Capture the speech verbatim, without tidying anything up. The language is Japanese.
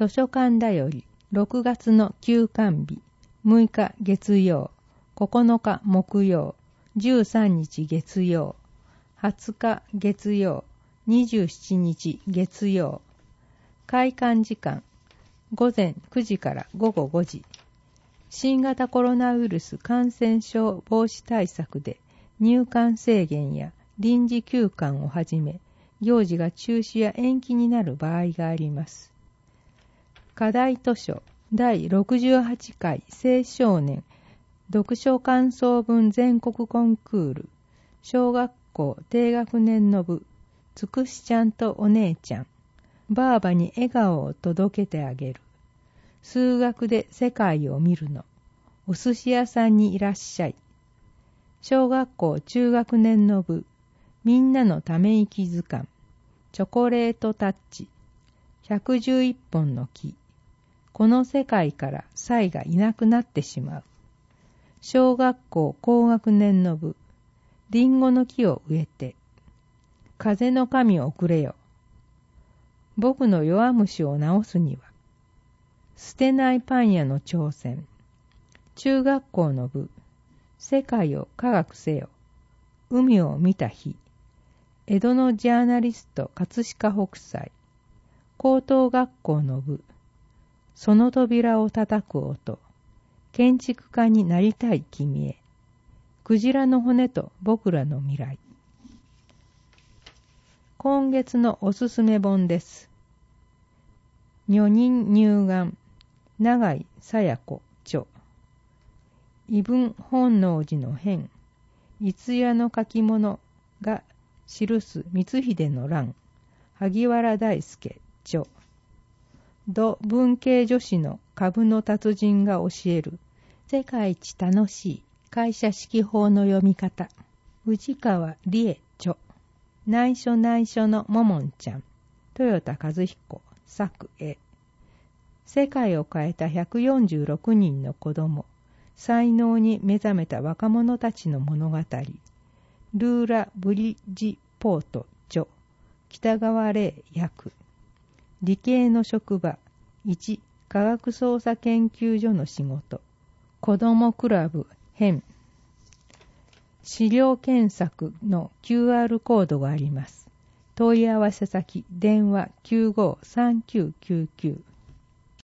図書館だよりろくがつの休館日、むいか月曜、ここのか木曜、じゅうさんにち月曜、はつか月曜、にじゅうしちにち月曜。開館時間、午前くじからごごごじ。新型コロナウイルス感染症防止対策で入館制限や臨時休館をはじめ、行事が中止や延期になる場合があります。課題図書だいろくじゅうはちかい青少年読書感想文全国コンクール、小学校低学年の部、つくしちゃんとお姉ちゃん、ばあばに笑顔を届けてあげる、数学で世界を見るの、お寿司屋さんにいらっしゃい、小学校中学年の部、みんなのため息図鑑、チョコレートタッチ、ひゃくじゅういっぽんの木、この世界からサイがいなくなってしまう、小学校高学年の部、リンゴの木を植えて、風の神をくれよ、僕の弱虫を治すには、捨てないパン屋の挑戦、中学校の部、世界を科学せよ、海を見た日、江戸のジャーナリスト葛飾北斎、高等学校の部、その扉を叩く音、建築家になりたい君へ、クジラの骨と僕らの未来。今月のおすすめ本です。女人乳がん、永井紗耶子著。異文本能寺の変、逸屋の書き物が記す光秀の乱、萩原大輔著。土文系女子の株の達人が教える世界一楽しい会社指揮法の読み方、宇治川理恵著。内緒内緒のももんちゃん、豊田和彦作絵。世界を変えたひゃくよんじゅうろくにんの子供、才能に目覚めた若者たちの物語、ルーラ・ブリジポート著。北川玲訳。理系の職場、いち科学捜査研究所の仕事、子どもクラブ編。資料検索の キューアール コードがあります。問い合わせ先、電話 きゅうごさんきゅうきゅうきゅう。